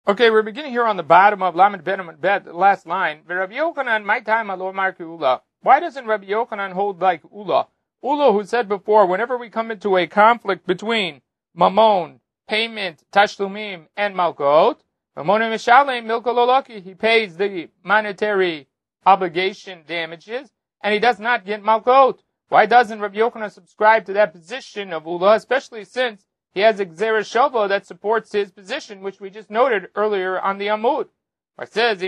Okay, we're beginning here on the bottom of Lamed Bet, the last line. Rabbi Yochanan, my time, Alo Marki Ula. Why doesn't Rabbi Yochanan hold like Ula? Ula, who said before, whenever we come into a conflict between Mamon, payment, Tashlumim, and Malkot, Mamon and Mishalem, Milkololaki, he pays the monetary obligation damages, and he does not get Malkot. Why doesn't Rabbi Yochanan subscribe to that position of Ula, especially since he has a Gzera Shova that supports his position, which we just noted earlier on the Amud. It says,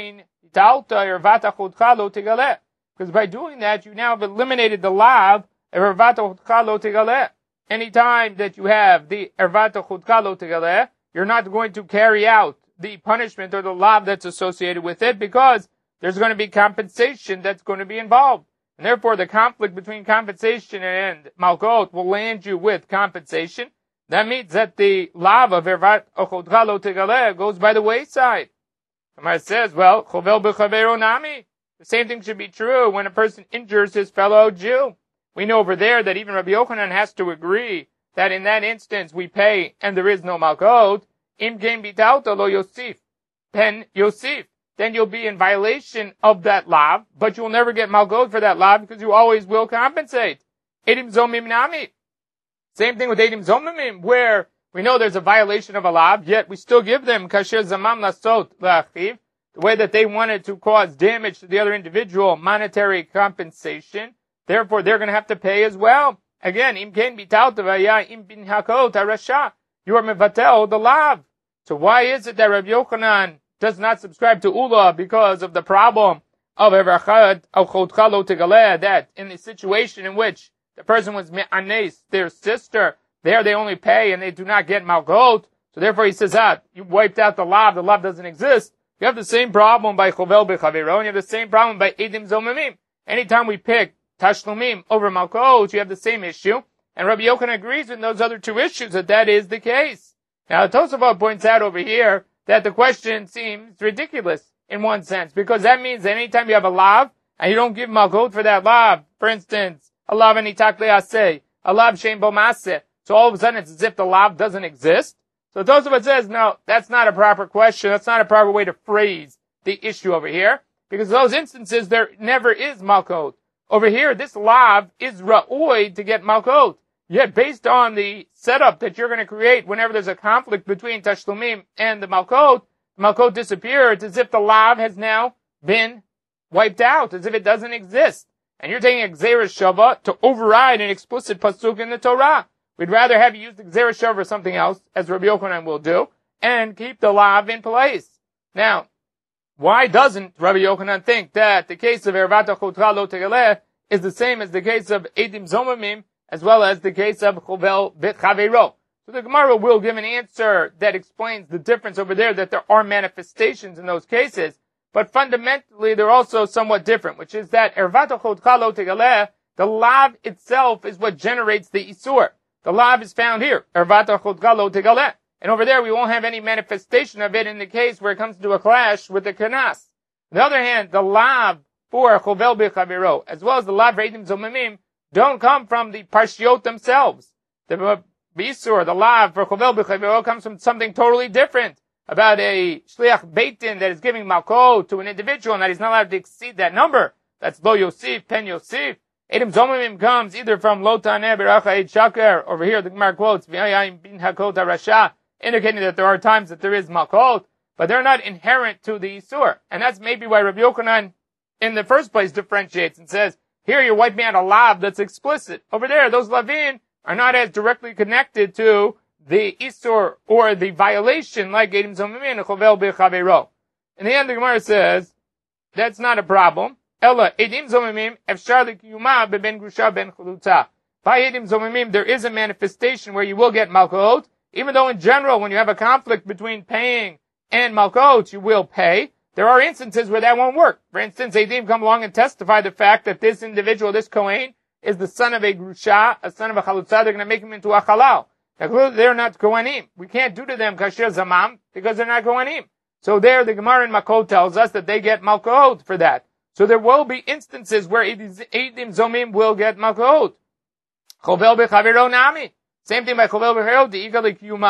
because by doing that, you now have eliminated the lav of Ervata Chutcha Lo Tigaleh. Anytime that you have the Ervata Chutcha Lo Tigaleh, you're not going to carry out the punishment or the lav that's associated with it, because there's going to be compensation that's going to be involved. And therefore, the conflict between compensation and Malkot will land you with compensation. That means that the lav of Ervat Chutcha Lo Tigaleh goes by the wayside. Gemara says, well, Chovel B'Chavero Nami. The same thing should be true when a person injures his fellow Jew. We know over there that even Rabbi Yochanan has to agree that in that instance we pay and there is no Malkot. Im Kein Bitauta Lo Yosif. Pen Yosif. Then you'll be in violation of that lav, but you'll never get Malkot for that lav because you always will compensate. Edim Zomim Nami. Same thing with Eidim Zomimim, where we know there's a violation of a lav, yet we still give them kasher zamam lasot la'achiv, the way that they wanted to cause damage to the other individual, monetary compensation. Therefore, they're going to have to pay as well. Again, im ken bitalta v'ya im bin hakot harasha. You are mevatel the lav. So why is it that Rabbi Yochanan does not subscribe to Ula because of the problem of Ervachat of Chutcha Lo Tigaleh, that in the situation in which the person was me'anes, their sister, there they only pay and they do not get Malkot. So therefore he says, you wiped out the lav doesn't exist. You have the same problem by Chovel B'Chavero, and you have the same problem by Eidim Zomimim. Anytime we pick Tashlumim over Malkot, you have the same issue. And Rabbi Yochanan agrees with those other two issues that is the case. Now Tosafot points out over here that the question seems ridiculous in one sense, because that means that anytime you have a lav and you don't give Malkot for that lav, for instance, a lav anitak le'aseh, a lav shein bo maseh, so all of a sudden it's as if the lav doesn't exist. So Tosafot says, no, that's not a proper question. That's not a proper way to phrase the issue over here, because in those instances there never is Malkot. Over here, this lav is ra'oi to get Malkot. Yet based on the setup that you're going to create whenever there's a conflict between Tashlumim and the Malkot disappears. It's as if the lav has now been wiped out, as if it doesn't exist. And you're taking a Gzera Shava to override an explicit pasuk in the Torah. We'd rather have you use the Gzera Shava or something else, as Rabbi Yochanan will do, and keep the lav in place. Now, why doesn't Rabbi Yochanan think that the case of Ervata Chutcha Lo Tigaleh is the same as the case of Eidim Zomimim, as well as the case of Chovel B'Chavero? So the Gemara will give an answer that explains the difference over there, that there are manifestations in those cases, but fundamentally they're also somewhat different, which is that Ervata Chutcha Lo Tigaleh, the lav itself is what generates the Isur. The lav is found here, Ervata Chutcha Lo Tigaleh. And over there we won't have any manifestation of it in the case where it comes to a clash with the Kanas. On the other hand, the lav for Chovel B'Chavero, as well as the lav for Eidim Zomimim, don't come from the Parshiot themselves. The Bisur, the lav for Chovel B'Chavero, comes from something totally different, about a Shliach Beitin that is giving Malkot to an individual and that he's not allowed to exceed that number. That's Lo Yosif, Pen Yosif. Eidim Zomimim comes either from Lo Taneh B'Racha Eid Shaker. Over here the Gemara quotes, V'ayayim bin Hakot HaRasha, indicating that there are times that there is Malkot, but they're not inherent to the Isur. And that's maybe why Rabbi Yochanan in the first place differentiates and says, here you're wiping out a lav that's explicit. Over there, those lavin are not as directly connected to the Isur or the violation like Eidim Zomimim and Chovel B'Chavero. In the end, the Gemara says, that's not a problem. Ella, Eidim Zomimim, Efshar L'Kiyuma B'Ben Grusha Ben Chulutza. By Eidim Zomimim, there is a manifestation where you will get Malkot, even though in general, when you have a conflict between paying and Malkot, you will pay. There are instances where that won't work. For instance, Eidim come along and testify the fact that this individual, this Kohen, is the son of a Grusha, a son of a Chalutza. They're going to make him into a Halal. Now, clearly they're not Kohanim. We can't do to them kasher zamam because they're not Kohanim. So there, the Gemara in Makot tells us that they get Malkot for that. So there will be instances where Eidim Zomim will get Malkot. Chovel B'Chavero Nami. Same thing by Chovel B'Chavero, the Igal L'Kiyuma,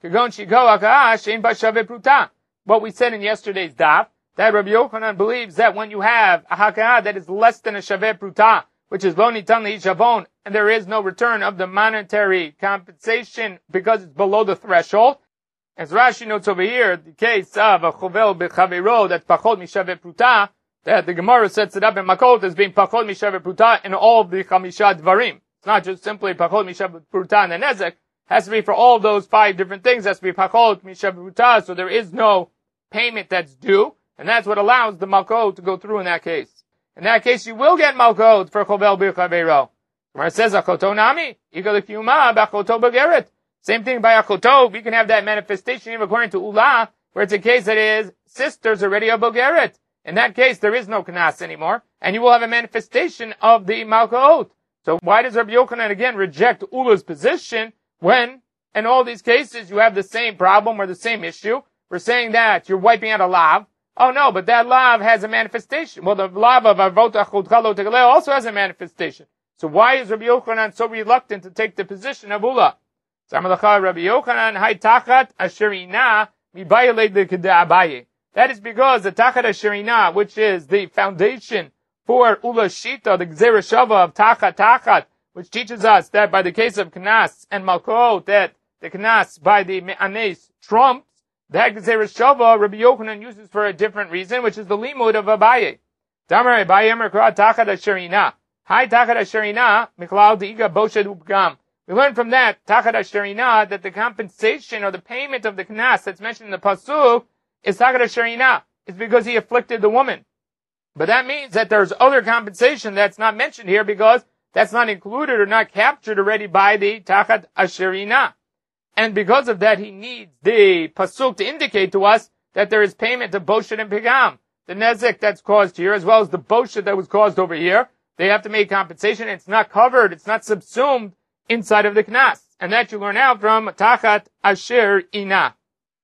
What we said in yesterday's daf, that Rabbi Yochanan believes that when you have a haka'ah that is less than a shaveh pruta, which is lo nitan le'ishavon, and there is no return of the monetary compensation because it's below the threshold, as Rashi notes over here, the case of a chovel b'chavero that's pachot mishaveh pruta, that the Gemara sets it up in Makot as being pachot mishaveh pruta in all of the chamisha dvarim. It's not just simply pachot mishaveh pruta and the nezek. It has to be for all those 5 different things. It has to be pachot mishaveh pruta, so there is no payment that's due. And that's what allows the malkot to go through in that case. In that case, you will get malkot for chovel b'chavero. Where it says achoto nami, yigal kiyuma b'achoto b'geret. Same thing by achoto, we can have that manifestation even according to Ula, where it's a case that is sisters already a b'geret. In that case, there is no knas anymore, and you will have a manifestation of the malkot. So why does Rabbi Yochanan again reject Ula's position when in all these cases you have the same problem or the same issue? We're saying that you're wiping out a lav. Oh no, but that lav has a manifestation. Well, the lav of Avot Achudcha Lo Tegaleh also has a manifestation. So why is Rabbi Yochanan so reluctant to take the position of Ula? Samalacha Rabbi Yochanan, Hai Tachat Asherina Mibayalei Lekeda Abaye. That is because the Tachat Asherina, which is the foundation for Ula Shita, the Gzera Shava of Tachat, which teaches us that by the case of Knas and Malkot, that the Knas by the Me'anes trumps, that Gzera Shava, Rabbi Yochanan uses for a different reason, which is the limud of Abaye. Damar Abaye Merkra Tachat Asherina. Hi Tachat Asherina, Miklau Diga Boshed Upgam. We learn from that, Tachat Asherina, that the compensation or the payment of the Knas that's mentioned in the Pasuk is Tachat Asherina. It's because he afflicted the woman. But that means that there's other compensation that's not mentioned here because that's not included or not captured already by the Tachat Asherina. And because of that, he needs the Pasuk to indicate to us that there is payment of Boshet and Pigam. The Nezek that's caused here, as well as the Boshet that was caused over here, they have to make compensation. It's not covered, it's not subsumed inside of the Knas. And that you learn out from Tachat Asherina.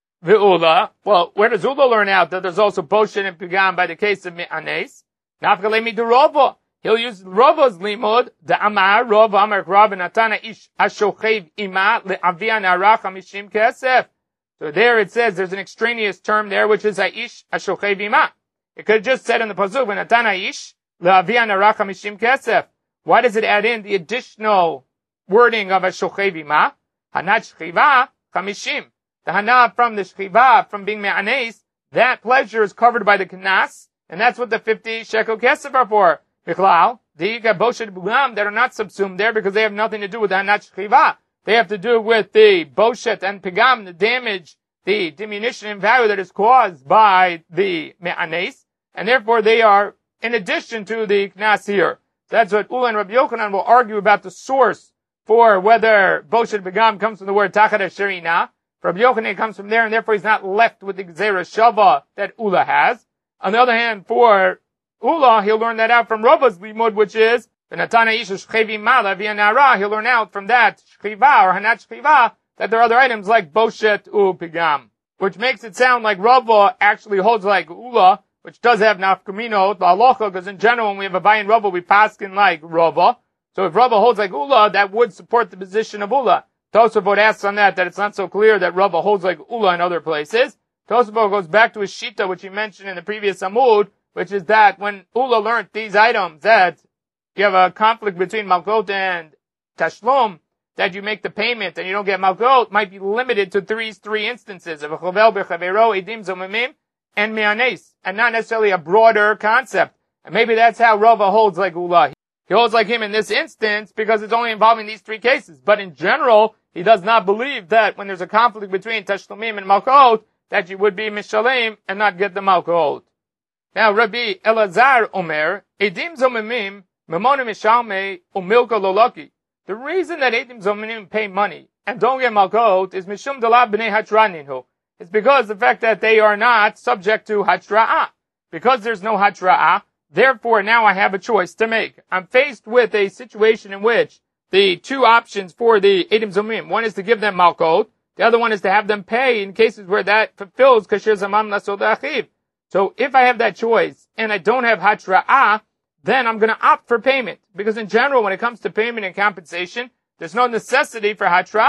Ve'ula, well, where does Ula learn out that there's also Boshet and Pigam by the case of Me'anes? Nafkale midurovo. He'll use Rovo's limud, the Amar, Rov, Amar, Rav, and Atana ish ashochev ima le'avia narach hamishim kesef. So there it says there's an extraneous term there, which is ish ashochev ima. It could have just said in the pasuk, when Atana ish le'avia narach hamishim kesef. Why does it add in the additional wording of ashochev ima? Hanat shchiva chamishim. The hana from the shchiva, from being me'anes, that pleasure is covered by the knas, and that's what the 50 shekel kesef are for. Miklau, the Boshet Bugam that are not subsumed there because they have nothing to do with the Hanat Shchiva. They have to do with the Boshet and Pigam, the damage, the diminution in value that is caused by the Me'anes, and therefore they are in addition to the Knas here. That's what Ula and Rabbi Yochanan will argue about the source for whether Boshet Pigam comes from the word Tachat Asherina. Rabbi Yochanan comes from there, and therefore he's not left with the Gzera Shava that Ula has. On the other hand, for Ula, he'll learn that out from Rava's limud, which is the Natana Isha Shchevi Mala via Nara. He'll learn out from that Shchiva or Hanat Shchiva that there are other items like Boshet U Pigam, which makes it sound like Rava actually holds like Ula, which does have nafkamino the halacha, because in general when we have a Abaye and Rava we paskin like Rava. So if Rava holds like Ula, that would support the position of Ula. Tosafot asks on that it's not so clear that Rava holds like Ula in other places. Tosafot goes back to his shita, which he mentioned in the previous Amud, which is that when Ula learned these items, that you have a conflict between Malkot and Tashlum, that you make the payment and you don't get Malkot, might be limited to three instances of a Chovel B'Chavero, Edim Zomimim, and Me'anes, and not necessarily a broader concept. And maybe that's how Rava holds like Ula. He holds like him in this instance because it's only involving these 3 cases. But in general, he does not believe that when there's a conflict between Tashlumim and Malkot, that you would be Mishalim and not get the Malkot. Now, Rabbi Elazar Omer, Edim Zomimim, Memonim Mishalme, Umilka Lolaki. The reason that Edim Zomimim pay money and don't get Malkot is Mishum Dalab B'nei Hatraninhu. It's because the fact that they are not subject to Hatra'ah. Because there's no Hatra'ah, therefore now I have a choice to make. I'm faced with a situation in which the 2 options for the Edim Zomimim, one is to give them Malkot, the other one is to have them pay in cases where that fulfills Kasher Zaman Lasod Achiv. So if I have that choice and I don't have Hatra'ah, then I'm going to opt for payment. Because in general, when it comes to payment and compensation, there's no necessity for Hatra'ah.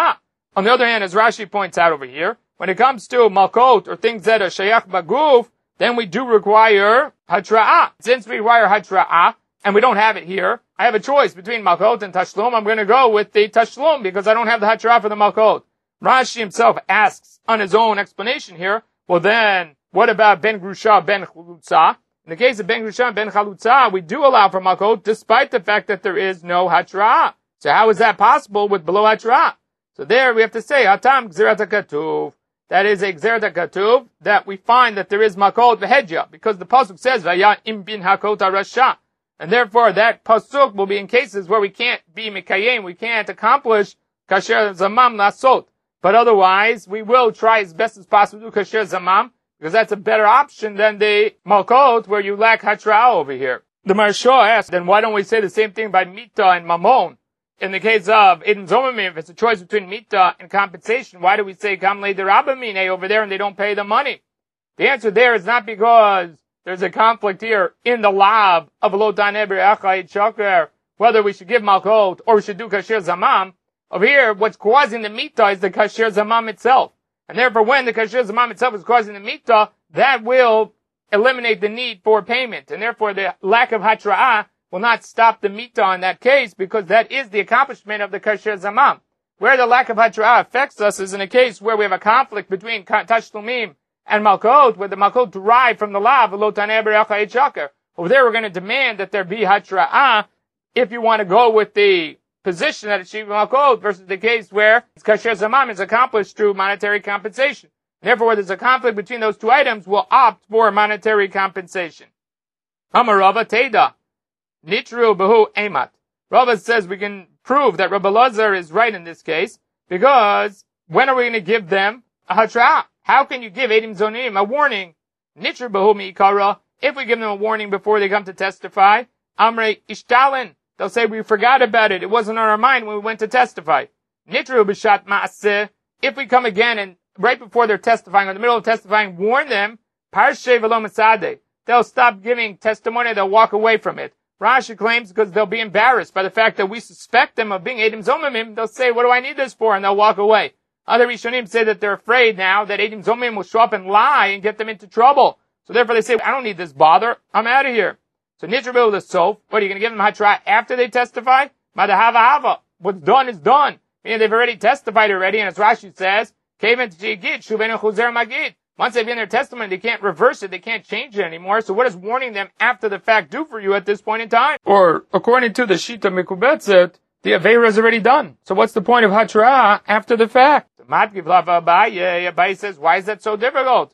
On the other hand, as Rashi points out over here, when it comes to malkot or things that are shayach baguf, then we do require hatra'ah. Since we require hatra'ah, and we don't have it here, I have a choice between malkot and tashlum. I'm going to go with the tashlum because I don't have the hatra'ah for the malkot. Rashi himself asks on his own explanation here, well then, what about ben grusha, ben chalutza? In the case of ben grusha and ben chalutza, we do allow for malkot despite the fact that there is no hatra'ah. So how is that possible with below hatra'ah? So there we have to say, hatam gzerat hakatuv. That is a gzerat hakatuv that we find that there is malkot v'hedya because the pasuk says vaya im bin hakot harasha. And therefore that pasuk will be in cases where we can't be mikayim, we can't accomplish kasher zamam lasot. But otherwise, we will try as best as possible to do kasher zamam, because that's a better option than the malkot where you lack hatra'ah over here. The Maharsha asks, then why don't we say the same thing by mita and mamon? In the case of Edom Zomimim, if it's a choice between mita and compensation, why do we say kamle derabamine over there and they don't pay the money? The answer there is not because there's a conflict here in the lav of lotan eber achayit shaker, whether we should give malkot or we should do kasher zamam. Over here, what's causing the mita is the kasher zamam itself. And therefore, when the kasher zamam itself is causing the mita, that will eliminate the need for payment. And therefore, the lack of hatra'ah will not stop the mita in that case, because that is the accomplishment of the kasher zamam. Where the lack of hatra'ah affects us is in a case where we have a conflict between tashlumim and malkot, where the malkot derive from the lav, lo taneh b'reachayit shaker. Over there, we're going to demand that there be hatra'ah if you want to go with the position that it should be malkot versus the case where kasher zamam is accomplished through monetary compensation. Therefore, where there's a conflict between those two items, we'll opt for monetary compensation. Amar Rava Teda, Nitru Behu Emat. Rava says we can prove that Rabbi Lazar is right in this case, because when are we going to give them a hatra'ah? How can you give Edom Zonim a warning? Nitru Behu Mi'ikara, if we give them a warning before they come to testify, Amre Ishtalin, they'll say we forgot about it. It wasn't on our mind when we went to testify. Nitru B'shat Ma'aseh, if we come again and right before they're testifying, or in the middle of testifying, warn them, Parshe V'lo Mitzadeh, they'll stop giving testimony, they'll walk away from it. Rashi claims because they'll be embarrassed by the fact that we suspect them of being Edom Zomimim, they'll say, what do I need this for? And they'll walk away. Other Rishonim say that they're afraid now that Edom Zomimim will show up and lie and get them into trouble. So therefore they say, I don't need this bother, I'm out of here. So Nitrabil the Sof, what are you going to give them hatra'ah after they testify? Madahava hava. What's done is done. Meaning they've already testified already, and as Rashi says, once they've given their testimony, they can't reverse it, they can't change it anymore. So what does warning them after the fact do for you at this point in time? Or, according to the Shita Mikubetzet, the Aveira is already done. So what's the point of hatra'ah after the fact? Abaye says, why is that so difficult?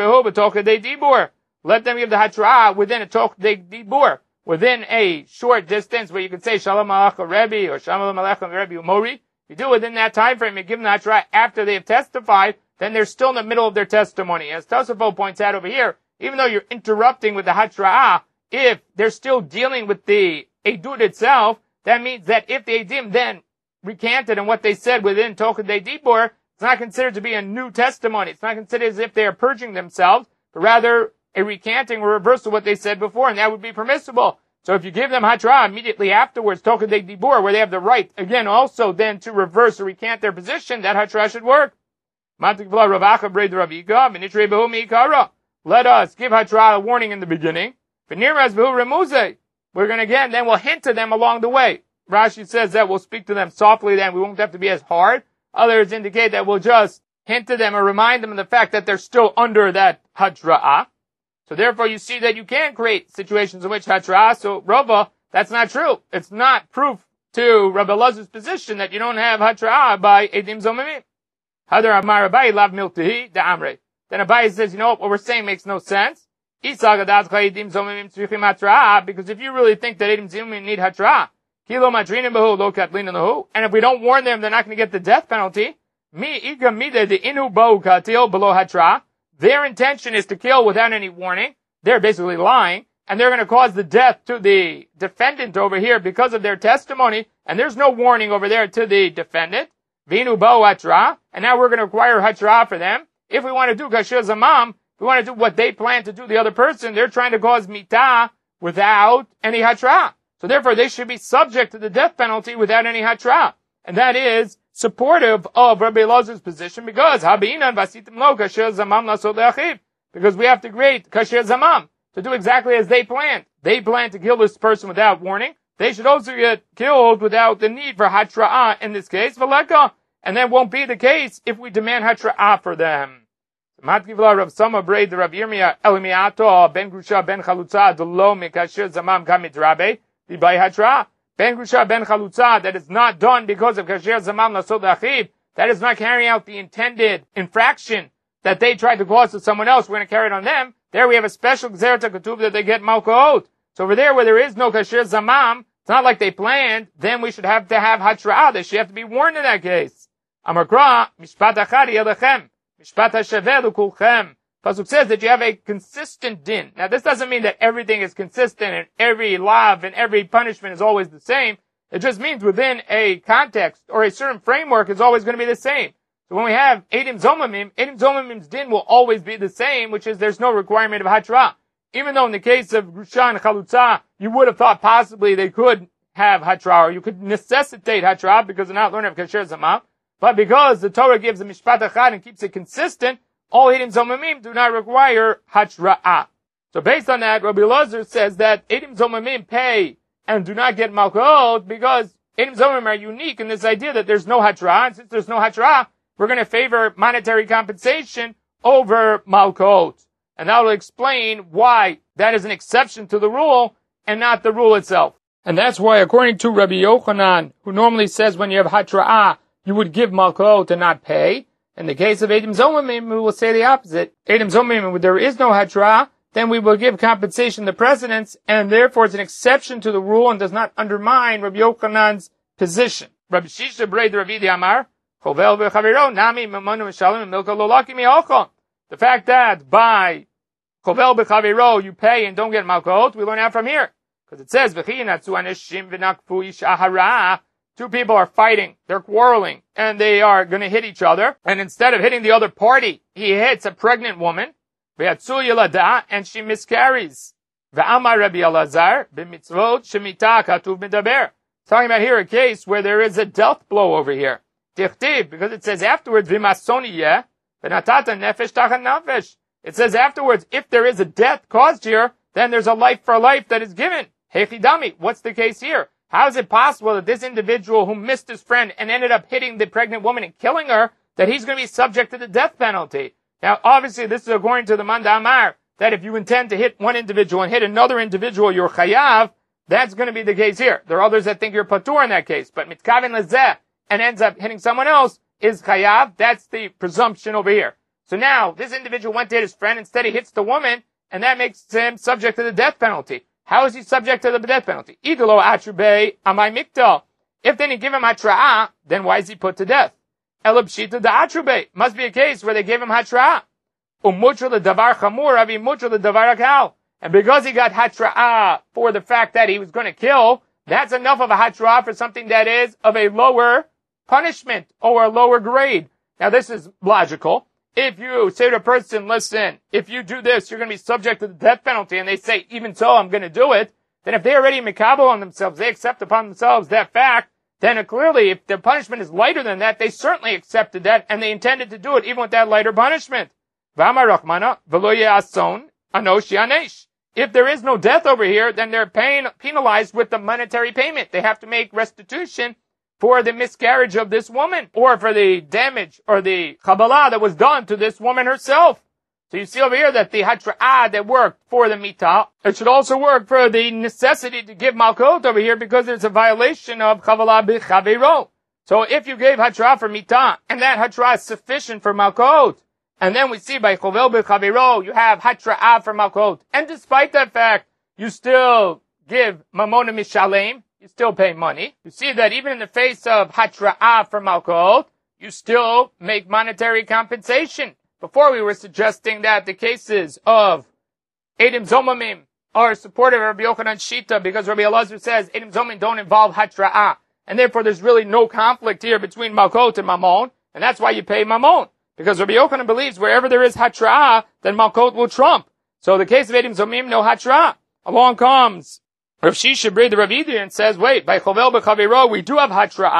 Let them give the hatra'ah within a tokdei dibur, within a short distance where you could say Shalom Aleichem Rebbe or Shalom Aleichem Rebbe Umori. You do within that time frame, you give them the hatra'ah after they have testified, then they're still in the middle of their testimony. As Tosafot points out over here, even though you're interrupting with the hatra'ah, if they're still dealing with the edut itself, that means that if the edim then recanted and what they said within tokdei dibur, it's not considered to be a new testimony. It's not considered as if they are purging themselves, but rather a recanting or reversal of what they said before, and that would be permissible. So if you give them hatra'ah immediately afterwards, tokdei dibur, where they have the right, again, also then to reverse or recant their position, that hatra'ah should work. Let us give hatra'ah a warning in the beginning. We're going to again, then we'll hint to them along the way. Rashi says that we'll speak to them softly then, we won't have to be as hard. Others indicate that we'll just hint to them or remind them of the fact that they're still under that hatra'ah. So therefore you see that you can create situations in which hatra'ah, so Rava, that's not true. It's not proof to Rabbi Lazar's position that you don't have hatra'ah by Edom Zomimim. Hadar Amar Abaye lav miltihi da amre. Then Abaye says, you know what we're saying makes no sense. Because if you really think that Edom Zomimim need hatra'ah, kilo madrinim behu lo katlin lahu, and if we don't warn them, they're not going to get the death penalty. Their intention is to kill without any warning. They're basically lying, and they're going to cause the death to the defendant over here because of their testimony, and there's no warning over there to the defendant. Vinu bo hatra, and now we're going to require hatra for them. If we want to do kasher zamam, if we want to do what they plan to do the other person, they're trying to cause mitah without any hatra. So therefore they should be subject to the death penalty without any hatra. And that is supportive of Rabbi Elazar's position because because we have to create kasher zamam to do exactly as they planned. They planned to kill this person without warning. They should also get killed without the need for hatra'ah in this case, v'leka, and that won't be the case if we demand hatra'ah for them. Matkivla Rav Sama Braid Rav Yirmiyah Elimiato Ben Grusha Ben Chalutza Delo Mikasher Zamam Kamit Rabbe Libay Hatra'ah Ben Grusha Ben Chalutza that is not done because of Kasher Zamam Lasod Achib, that is not carrying out the intended infraction that they tried to cause to someone else. We're going to carry it on them. There we have a special Gzerta Ketub that they get Malkoot. So over there where there is no Kasher Zamam, it's not like they planned, then we should have to have Hatra'ah. They should have to be warned in that case. Amakra Mishpat Achari Yadachem Mishpat HaShaveh Kulchem. Pasuk says that you have a consistent din. Now this doesn't mean that everything is consistent and every lav and every punishment is always the same. It just means within a context or a certain framework is always going to be the same. So when we have Eidim Zomamim's din will always be the same, which is there's no requirement of Hatra'ah. Even though in the case of Grusha and Chalutza, you would have thought possibly they could have Hatra'ah, or you could necessitate Hatra'ah because they're not learning of Kasher Zamam. But because the Torah gives a Mishpat Achad and keeps it consistent, all Eidim Zomamim do not require Hatra'ah. So based on that, Rabbi Elazar says that Eidim Zomamim pay and do not get Malkot because Eidim Zomamim are unique in this idea that there's no Hatra'ah, and since there's no Hatra'ah, we're going to favor monetary compensation over Malkot. And that will explain why that is an exception to the rule and not the rule itself. And that's why, according to Rabbi Yochanan, who normally says when you have Hatra'ah, you would give Malkot and not pay. In the case of Eidim Zomamim, we will say the opposite. Eidim Zomamim, when there is no Hatra'ah, then we will give compensation to precedence, and therefore it's an exception to the rule and does not undermine Rabbi Yochanan's position. Rabbi Shisha Breid Ravidi Amar, Chovel v'chaviro, Nami Mamonu Mishalim and Milka Lolaki Mi'ochon. The fact that by Chovel b'chaviro you pay and don't get Malkot, we learn out from here. Because it says, V'chi natzu aneshim v'nakfu ish ahara. Two people are fighting, they're quarreling, and they are going to hit each other. And instead of hitting the other party, he hits a pregnant woman, and she miscarries. V'amar Rabbi Elazar, b'mitzvot shemita katuv medaber. Talking about here a case where there is a death blow over here. Tichtiv, because it says afterwards, v'masoniyeh, v'natata nefesh tachan nefesh. It says afterwards, if there is a death caused here, then there's a life for life that is given. Hechidami, what's the case here? How is it possible that this individual who missed his friend and ended up hitting the pregnant woman and killing her, that he's going to be subject to the death penalty? Now, obviously, this is according to the Manda Amar, that if you intend to hit one individual and hit another individual, you're chayav. That's going to be the case here. There are others that think you're patur in that case, but mitkaven lezeh and ends up hitting someone else is chayav. That's the presumption over here. So now, this individual went to hit his friend, instead he hits the woman, and that makes him subject to the death penalty. How is he subject to the death penalty? Idolo atrube amai miktal. If they didn't give him hatra'ah, then why is he put to death? Elabshita da atrube. Must be a case where they gave him hatra'ah. Umutra the davar chamur, avi mutra the davar akal. And because he got hatra'ah for the fact that he was going to kill, that's enough of a hatra'ah for something that is of a lower punishment or a lower grade. Now this is logical. If you say to a person, listen, if you do this, you're going to be subject to the death penalty, and they say, even so, I'm going to do it, then if they already mikabel on themselves, they accept upon themselves that fact, then clearly, if the punishment is lighter than that, they certainly accepted that, and they intended to do it even with that lighter punishment. If there is no death over here, then they're penalized with the monetary payment. They have to make restitution for the miscarriage of this woman, or for the damage, or the Kabbalah that was done to this woman herself. So you see over here that the Hatra'ah that worked for the Mitah, it should also work for the necessity to give Malkot over here, because there's a violation of Kabbalah b'Chaveiro. So if you gave Hatra'ah for Mitah, and that Hatra'ah is sufficient for Malkot, and then we see by Chovel b'Chaveiro, you have Hatra'ah for Malkot, and despite that fact, you still give Mamona Mishalem, you still pay money. You see that even in the face of Hatra'ah for Malkot, you still make monetary compensation. Before we were suggesting that the cases of Eidim Zomamim are supportive of Rabbi Yochanan Shita, because Rabbi Elazar says Eidim Zomamim don't involve Hatra'ah. And therefore there's really no conflict here between Malkot and Mammon, and that's why you pay Mammon. Because Rabbi Yochanan believes wherever there is Hatra'ah, then Malkot will trump. So the case of Eidim Zomamim, no Hatra'ah. Along comes Rav Shisha Breid Ravidi and says, wait, by Chovel b'Chaveiro, we do have Hatra'ah.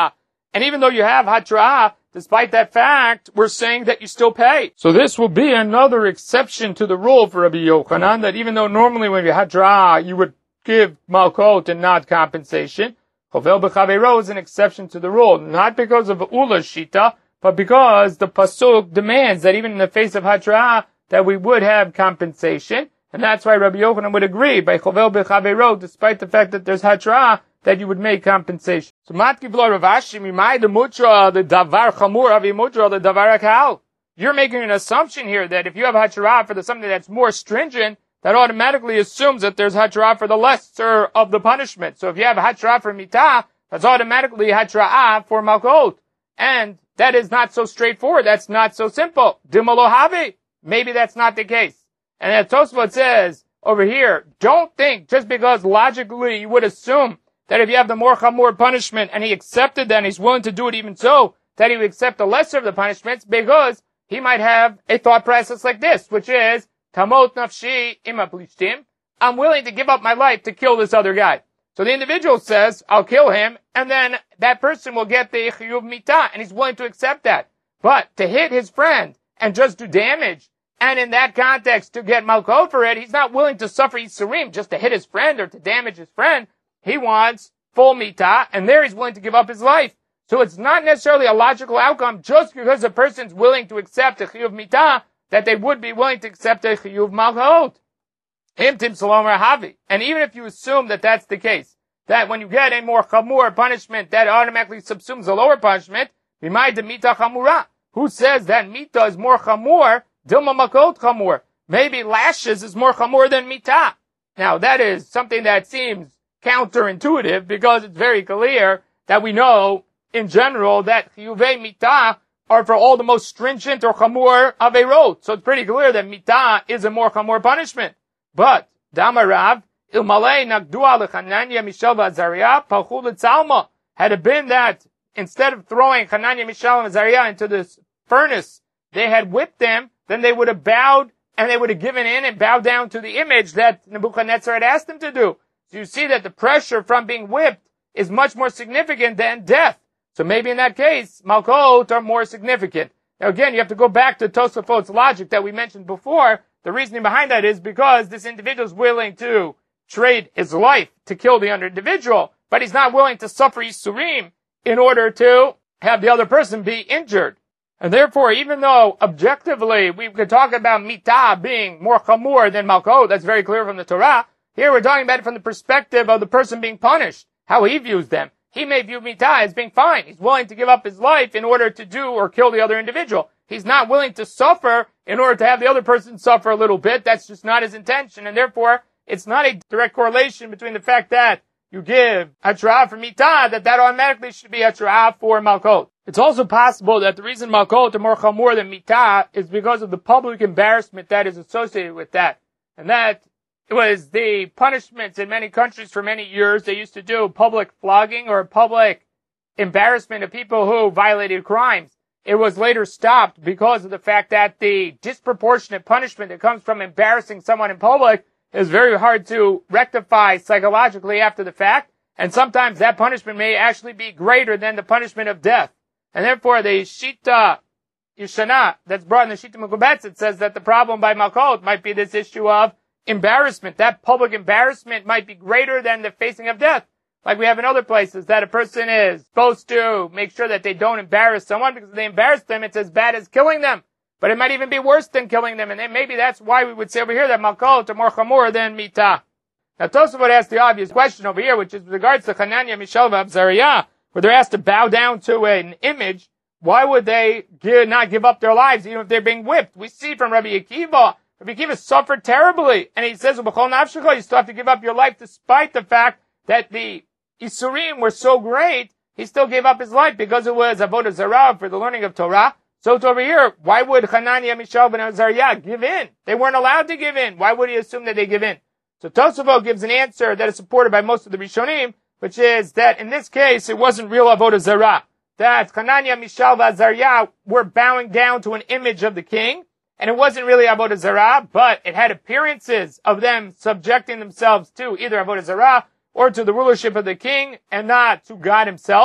And even though you have Hatra'ah, despite that fact, we're saying that you still pay. So this will be another exception to the rule for Rabbi Yochanan, that even though normally when you Hatra'ah, you would give Malkot and not compensation, Chovel B'Chaveiro is an exception to the rule, not because of Ula's Shita, but because the Pasuk demands that even in the face of Hatra'ah, that we would have compensation. And that's why Rabbi Yochanan would agree by Chovel B'Chaveiro, despite the fact that there's Hatra'ah, that you would make compensation. So Matkiv Lo Rav Ashi Mimai the Mutra the Davar Chamur Avi Mutra the Davar Akal. You're making an assumption here that if you have Hatra'ah for something that's more stringent, that automatically assumes that there's Hatra'ah for the lesser of the punishment. So if you have Hatra'ah for Mitah, that's automatically Hatra'ah for Malkot. And that is not so straightforward. That's not so simple. Dimalo Havi. Maybe that's not the case. And as Tosfot says over here, don't think just because logically you would assume that if you have the more chamor punishment and he accepted that and he's willing to do it even so, that he would accept the lesser of the punishments because he might have a thought process like this, which is, Tamot nafshi ima plishtim, I'm willing to give up my life to kill this other guy. So the individual says, I'll kill him, and then that person will get the chiyuv mitah, and he's willing to accept that. But to hit his friend and just do damage, and in that context to get malkot for it, he's not willing to suffer yisurim just to hit his friend or to damage his friend. He wants full mitah, and there he's willing to give up his life. So it's not necessarily a logical outcome just because a person's willing to accept a chiyuv mitah that they would be willing to accept a chiyuv malchot. Himtim salom rahavi. And even if you assume that that's the case, that when you get a more chamur punishment, that automatically subsumes a lower punishment, b'mai de mitah chamura. Who says that mitah is more chamur? Dilma malchot chamur. Maybe lashes is more chamur than mitah. Now that is something that seems counterintuitive because it's very clear that we know in general that chiyuvei mitah are for all the most stringent or chamur averot. So it's pretty clear that mitah is a more chamur punishment. But damarav ilmalei nagdua lechananya Mishael v'Azariah palchu letzalma. Had it been that instead of throwing Hananya, Mishael, and Azariah into this furnace, they had whipped them, then they would have bowed and they would have given in and bowed down to the image that Nebuchadnezzar had asked them to do. So you see that the pressure from being whipped is much more significant than death. So maybe in that case, malkot are more significant. Now again, you have to go back to Tosafot's logic that we mentioned before. The reasoning behind that is because this individual is willing to trade his life to kill the other individual, but he's not willing to suffer yisurim in order to have the other person be injured. And therefore, even though objectively we could talk about mitah being more chamur than malkot, that's very clear from the Torah, here we're talking about it from the perspective of the person being punished, how he views them. He may view mitah as being fine. He's willing to give up his life in order to do or kill the other individual. He's not willing to suffer in order to have the other person suffer a little bit. That's just not his intention. And therefore, it's not a direct correlation between the fact that you give hatra'ah for mitah, that automatically should be hatra'ah for malkot. It's also possible that the reason malkot are more chamur than mitah is because of the public embarrassment that is associated with that. And that was the punishments in many countries for many years. They used to do public flogging or public embarrassment of people who violated crimes. It was later stopped because of the fact that the disproportionate punishment that comes from embarrassing someone in public is very hard to rectify psychologically after the fact, and sometimes that punishment may actually be greater than the punishment of death. And therefore, the Shita Yishana that's brought in the Shita Mekubetzet says that the problem by Malkot might be this issue of embarrassment. That public embarrassment might be greater than the facing of death. Like we have in other places, that a person is supposed to make sure that they don't embarrass someone, because if they embarrass them, it's as bad as killing them. But it might even be worse than killing them, and then maybe that's why we would say over here that malkot are more chamur than mitah. Now Tosafot asked the obvious question over here, which is with regards to Hananya, Mishael, Azariah, where they're asked to bow down to an image. Why would they not give up their lives even if they're being whipped? We see from Rabbi Akiva, Rabbi Akiva suffered terribly, and he says, "B'chol nafshecha, you still have to give up your life despite the fact that the Isurim were so great, he still gave up his life because it was Avodah Zarah for the learning of Torah." So it's over here, why would Hananya, Mishael, and Azariah give in? They weren't allowed to give in. Why would he assume that they give in? So Tosafot gives an answer that is supported by most of the Rishonim, which is that in this case, it wasn't real Avodah Zarah. That Hananya, Mishael, and Azariah were bowing down to an image of the king, and it wasn't really Avodah Zarah, but it had appearances of them subjecting themselves to either Avodah Zarah or to the rulership of the king and not to God himself.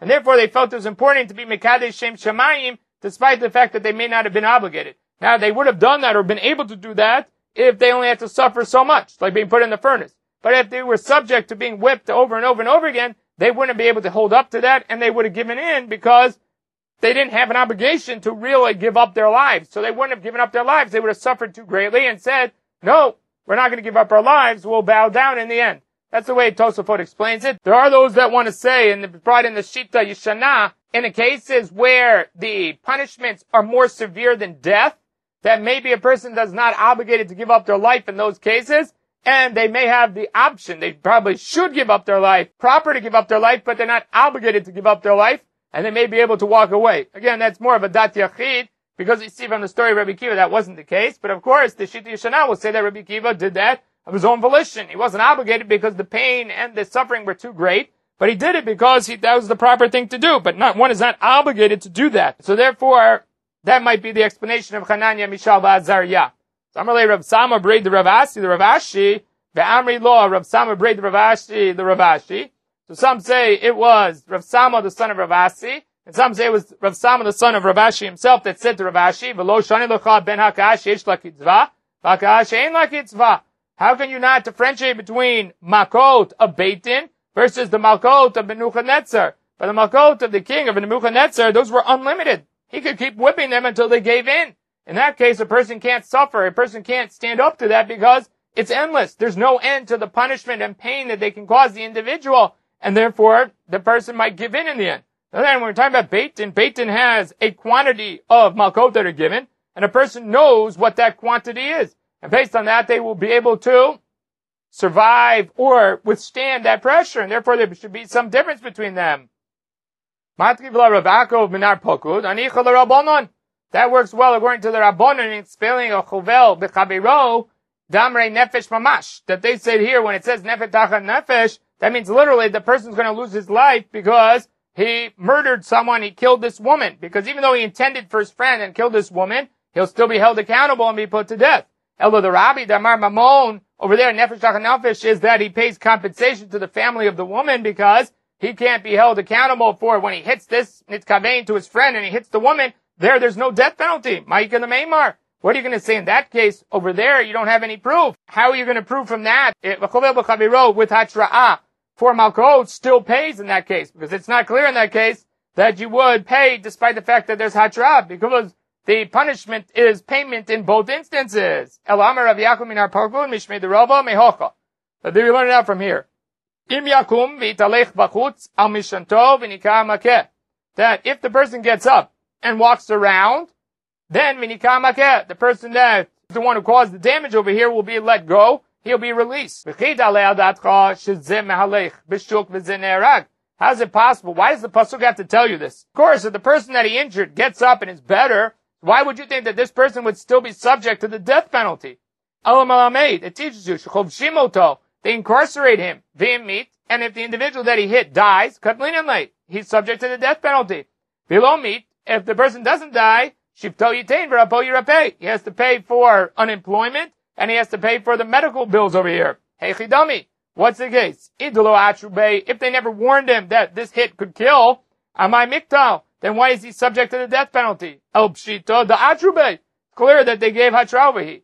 and therefore they felt it was important to be Mekadesh Shem Shamayim, despite the fact that they may not have been obligated. Now, they would have done that or been able to do that if they only had to suffer so much, like being put in the furnace. But if they were subject to being whipped over and over and over again, they wouldn't be able to hold up to that, and they would have given in because they didn't have an obligation to really give up their lives. So they wouldn't have given up their lives. They would have suffered too greatly and said, no, we're not going to give up our lives. We'll bow down in the end. That's the way Tosafot explains it. There are those that want to say, and brought in the Shita Yishana, in the cases where the punishments are more severe than death, that maybe a person does not obligated to give up their life in those cases, and they may have the option. They probably should give up their life, proper to give up their life, but they're not obligated to give up their life, and they may be able to walk away. Again, that's more of a dat yachid, because you see from the story of Rabbi Kiva that wasn't the case, but of course the Shita Yishana will say that Rabbi Kiva did that of his own volition. He wasn't obligated because the pain and the suffering were too great, but he did it because that was the proper thing to do, but one is not obligated to do that. So therefore, that might be the explanation of Hananya, Mishael, Azariah. So Amarle Rav Sama braid the Rav Ashi, the Rav Ashi, Ve'amri Lo, Rav Sama braid the Rav Ashi, the Rav Ashi. So some say it was Rav Sama, the son of Rav Ashi, and some say it was Rav Sama, the son of Rav Ashi himself, that said to Rav Ashi, V'lo shani locha ben hakash yesh lakitzvah, v'hakash ein lakitzvah. How can you not differentiate between Makot of Beit Din versus the Malkot of Nebuchadnezzar? But the Malkot of the king of Nebuchadnezzar, those were unlimited. He could keep whipping them until they gave in. In that case, a person can't suffer. A person can't stand up to that because it's endless. There's no end to the punishment and pain that they can cause the individual. And therefore, the person might give in the end. Now then, when we're talking about Beit Din has a quantity of Malkot that are given, and a person knows what that quantity is. And based on that, they will be able to survive or withstand that pressure. And therefore, there should be some difference between them. That works well according to the Rabbanon in spelling of Chovel b'chaviro damrei nefesh mamash. That they said here when it says nefesh tachat nefesh, that means literally the person's going to lose his life because he murdered someone, he killed this woman. Because even though he intended for his friend and killed this woman, he'll still be held accountable and be put to death. Elo the Rabbi Damar Mamon over there, nefesh tachat nefesh, is that he pays compensation to the family of the woman because he can't be held accountable for when he hits this nitkavein to his friend and he hits the woman. There's no death penalty. Ma'ika the Meimar. What are you going to say in that case? Over there, you don't have any proof. How are you going to prove from that? With Hatra'ah for Malkot still pays in that case, because it's not clear in that case that you would pay despite the fact that there's Hatra'ah, because the punishment is payment in both instances. El Amar Rav Yaakov min Harpakun Mishmei Derova Mehocha. But then we learn it out from here. Im Yakum v'italech b'chutz al mishanto v'nikah makeh. That if the person gets up and walks around, then v'nikah makeh, the person that the one who caused the damage over here will be let go. He'll be released. How is it possible? Why does the pasuk have to tell you this? Of course, if the person that he injured gets up and is better, why would you think that this person would still be subject to the death penalty? It teaches you, they incarcerate him, and if the individual that he hit dies, he's subject to the death penalty. If the person doesn't die, he has to pay for unemployment, and he has to pay for the medical bills over here. Hey Chidami, what's the case? If they never warned him that this hit could kill, then why is he subject to the death penalty? Clear that they gave Hatrawahi.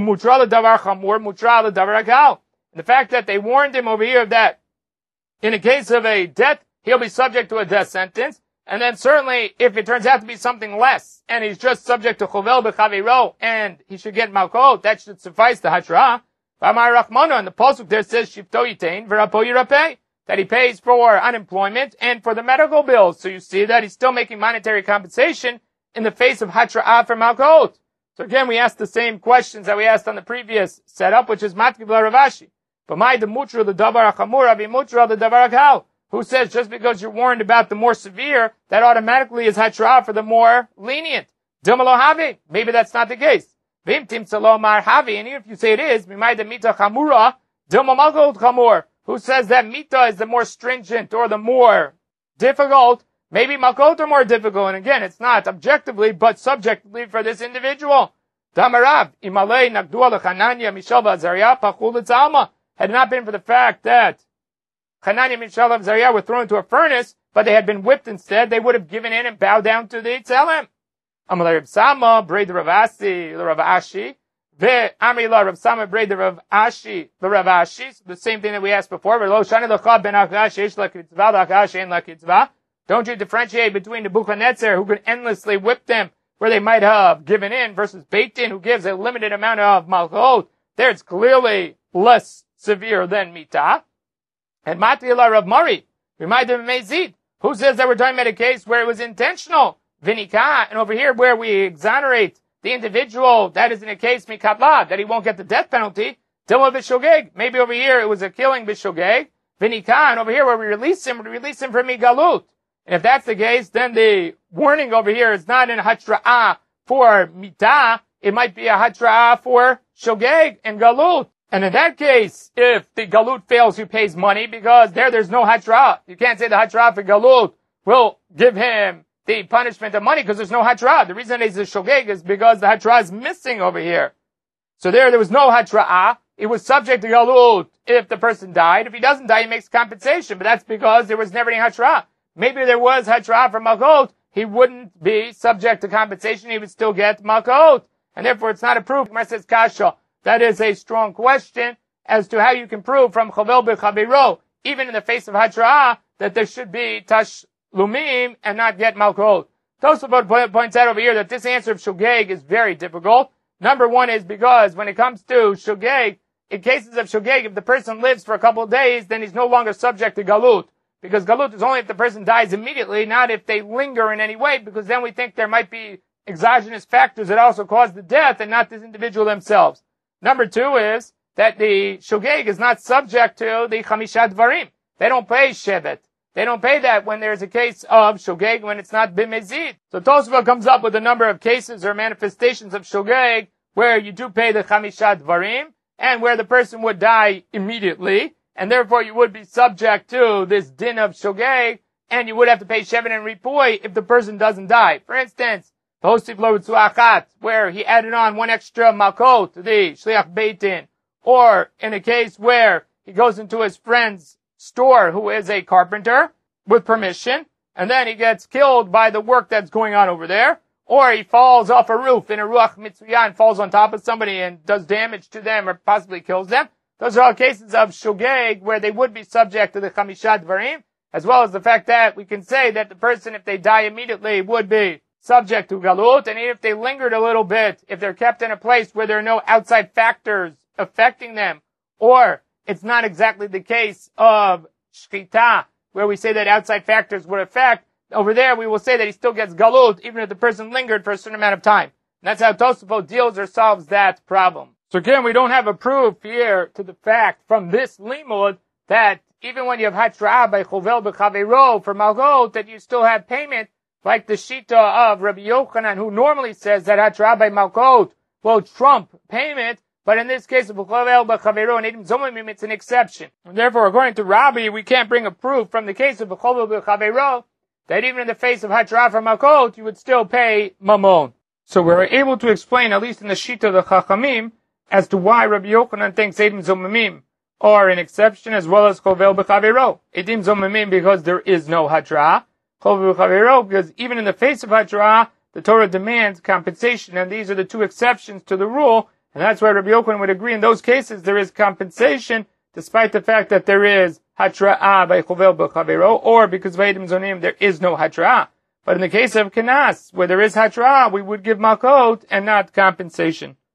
The fact that they warned him over here that in a case of a death, he'll be subject to a death sentence. And then certainly, if it turns out to be something less, and he's just subject to chovel b'chaviro, and he should get malkot, that should suffice the hatra. V'amar Rachmana, and the pasuk there says, shifto yitain v'rapo yirapeh, that he pays for unemployment and for the medical bills. So you see that he's still making monetary compensation in the face of hatra for malkot. So again, we asked the same questions that we asked on the previous setup, which is matkiv Ravashi. But my the mutra the davar achamur abi mutra the davar akal. Who says just because you're warned about the more severe, that automatically is hatra for the more lenient? Dumalo havi. Maybe that's not the case. Vim tim salomar havi. And even if you say it is, b'may the mita chamura, dumamalkot chamur. Who says that mita is the more stringent or the more difficult? Maybe malkot are more difficult. And again, it's not objectively, but subjectively for this individual. Damarav imalei nagdua lechananya mishav azariah pachul etzalma. Had it not been for the fact that Hananiah, Mishael, and Azariah were thrown into a furnace, but they had been whipped instead, they would have given in and bowed down to the Tzelem. Amalei Reb Sama, Braid Rav Asi, Rav Ashi, Ve Amri La Rav Sama, Braid Rav Ashi, Rav Ashi. So the same thing that we asked before. Don't you differentiate between the Buchanetzer, who could endlessly whip them, where they might have given in, versus Beit Din, who gives a limited amount of malchot. There it's clearly less severe than Mitah. And Matila Rav Mari, reminded of Mezid, who says that we're talking about a case where it was intentional, Vinika, and over here where we exonerate the individual, that is in a case Mikatla, that he won't get the death penalty, Dilma B'Shogeg. Maybe over here it was a killing B'Shogeg, Vinika, and over here where we release him from Migalut. And if that's the case, then the warning over here is not in Hatra'ah for Mitah, it might be a Hatra'ah for Shogeg and Galut. And in that case, if the Galut fails, he pays money, because there's no Hatra'ah. You can't say the Hatra'ah for Galut will give him the punishment of money, because there's no Hatra'ah. The reason he's a Shogeg is because the Hatra'ah is missing over here. So there was no Hatra'ah. It was subject to Galut if the person died. If he doesn't die, he makes compensation, but that's because there was never any Hatra'ah. Maybe there was Hatra'ah for Malchot, he wouldn't be subject to compensation, he would still get Malchot. And therefore it's not a proof. Gemara says Kasha. That is a strong question as to how you can prove from Chovel B'Chaveiro, even in the face of Hatra'ah, that there should be Tashlumim and not get Malchot. Tosafot points out over here that this answer of Shogeg is very difficult. Number one is because when it comes to Shogeg, in cases of Shogeg, if the person lives for a couple of days, then he's no longer subject to Galut. Because Galut is only if the person dies immediately, not if they linger in any way, because then we think there might be exogenous factors that also cause the death and not this individual themselves. Number two is that the Shogeg is not subject to the Chamisha Dvarim. They don't pay Shevet. They don't pay that when there's a case of Shogeg when it's not Bimezid. So Tosafot comes up with a number of cases or manifestations of Shogeg where you do pay the Chamisha Dvarim and where the person would die immediately. And therefore you would be subject to this din of Shogeg, and you would have to pay Shevet and Ripui if the person doesn't die. For instance, Hosif Lo Ritzuachat, where he added on one extra Malchot to the Shliach Beit Din, or in a case where he goes into his friend's store who is a carpenter with permission, and then he gets killed by the work that's going on over there, or he falls off a roof in a Ruach Mitzuyah and falls on top of somebody and does damage to them or possibly kills them. Those are all cases of Shogeg where they would be subject to the Chamisha Dvarim, as well as the fact that we can say that the person, if they die immediately, would be subject to Galut, and even if they lingered a little bit, if they're kept in a place where there are no outside factors affecting them, or it's not exactly the case of Shchita, where we say that outside factors would affect, over there we will say that he still gets Galut, even if the person lingered for a certain amount of time. And that's how Tosafot deals or solves that problem. So again, we don't have a proof here to the fact from this limud that even when you have Hatra'ah by Chovel B'Chaveiro for Malchot, that you still have payment, like the Shita of Rabbi Yochanan, who normally says that Hatra'ah by Malchot will trump payment, but in this case of Chovel B'Chaveiro and Edim Zomimim, it's an exception. And therefore, according to Rabbi, we can't bring a proof from the case of Chovel B'Chaveiro that even in the face of Hatra'ah for Malchot, you would still pay Mamon. So we're able to explain, at least in the Shita of the Chachamim, as to why Rabbi Yochanan thinks Edim Zomimim are an exception, as well as Chovel B'Chaveiro. Edim Zomimim because there is no Hatra'ah. Chovel B'Chaveiro because even in the face of Hatra'ah, the Torah demands compensation, and these are the two exceptions to the rule, and that's why Rabbi Yochanan would agree in those cases there is compensation, despite the fact that there is Hatra'ah by Chovel B'Chaveiro, or because by Edim Zomimim there is no Hatra'ah. But in the case of Kenas, where there is Hatra'ah, we would give Malchot and not compensation.